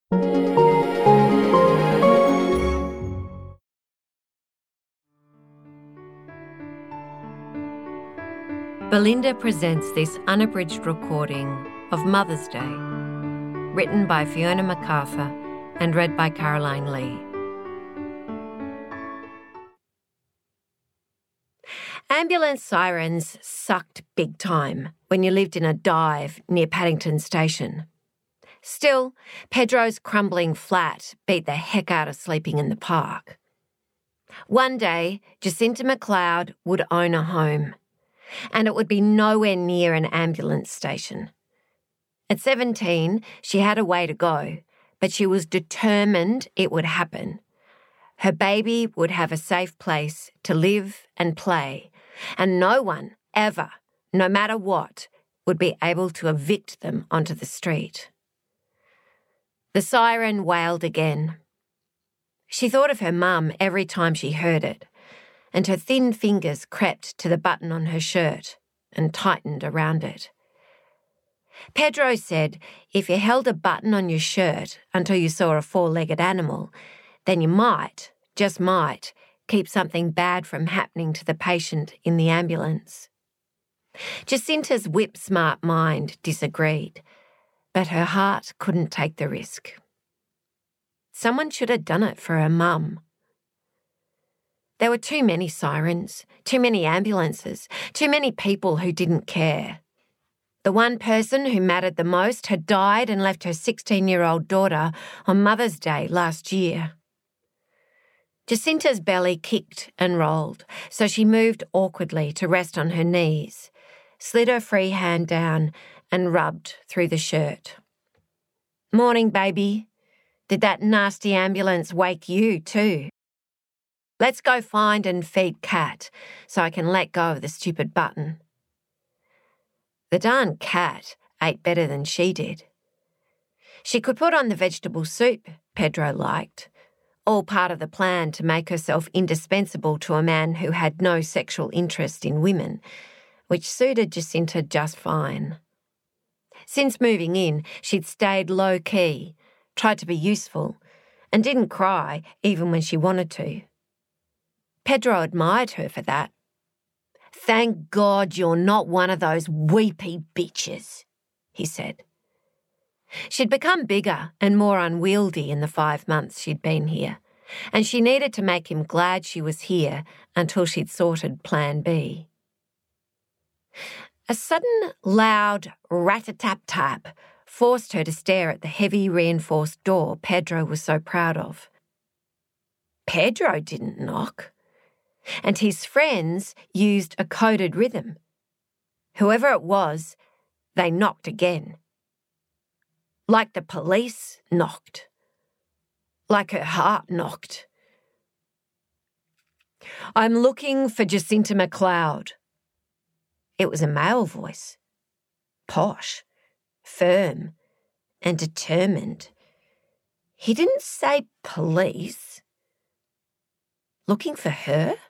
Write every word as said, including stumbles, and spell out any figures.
Belinda presents this unabridged recording of Mother's Day, written by Fiona MacArthur and read by Caroline Lee. Ambulance sirens sucked big time when you lived in a dive near Paddington Station. Still, Pedro's crumbling flat beat the heck out of sleeping in the park. One day, Jacinta McLeod would own a home, and it would be nowhere near an ambulance station. At seventeen, she had a way to go, but she was determined it would happen. Her baby would have a safe place to live and play, and no one, ever, no matter what, would be able to evict them onto the street. The siren wailed again. She thought of her mum every time she heard it, and her thin fingers crept to the button on her shirt and tightened around it. Pedro said if you held a button on your shirt until you saw a four-legged animal, then you might, just might, keep something bad from happening to the patient in the ambulance. Jacinta's whip-smart mind disagreed, but her heart couldn't take the risk. Someone should have done it for her mum. There were too many sirens, too many ambulances, too many people who didn't care. The one person who mattered the most had died and left her sixteen-year-old daughter on Mother's Day last year. Jacinta's belly kicked and rolled, so she moved awkwardly to rest on her knees, slid her free hand down and rubbed through the shirt. "Morning, baby. Did that nasty ambulance wake you too? Let's go find and feed Cat so I can let go of the stupid button." The darn cat ate better than she did. She could put on the vegetable soup Pedro liked, all part of the plan to make herself indispensable to a man who had no sexual interest in women, which suited Jacinta just fine. Since moving in, she'd stayed low-key, tried to be useful, and didn't cry even when she wanted to. Pedro admired her for that. "Thank God you're not one of those weepy bitches," he said. She'd become bigger and more unwieldy in the five months she'd been here, and she needed to make him glad she was here until she'd sorted Plan B. A sudden, loud rat-a-tap-tap forced her to stare at the heavy reinforced door Pedro was so proud of. Pedro didn't knock, and his friends used a coded rhythm. Whoever it was, they knocked again. Like the police knocked. Like her heart knocked. "I'm looking for Jacinta McLeod." It was a male voice. Posh, firm, and determined. He didn't say police. Looking for her?